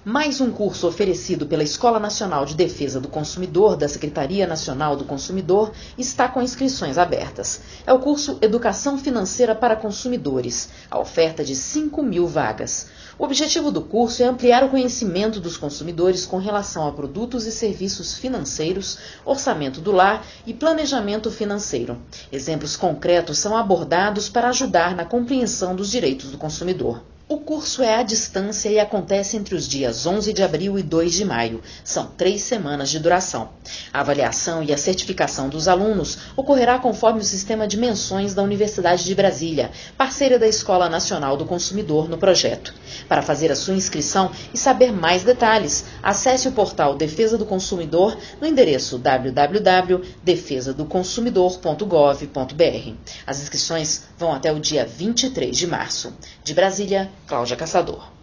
Mais um curso oferecido pela Escola Nacional de Defesa do Consumidor da Secretaria Nacional do Consumidor está com inscrições abertas. É o curso Educação Financeira para Consumidores, a oferta de 5.000 vagas. O objetivo do curso é ampliar o conhecimento dos consumidores com relação a produtos e serviços financeiros, orçamento do lar e planejamento financeiro. Exemplos concretos são abordados para ajudar na compreensão dos direitos do consumidor. O curso é à distância e acontece entre os dias 11 de abril e 2 de maio. São 3 semanas de duração. A avaliação e a certificação dos alunos ocorrerá conforme o sistema de menções da Universidade de Brasília, parceira da Escola Nacional do Consumidor no projeto. Para fazer a sua inscrição e saber mais detalhes, acesse o portal Defesa do Consumidor no endereço www.defesadoconsumidor.gov.br. As inscrições vão até o dia 23 de março. De Brasília, Cláudia Caçador.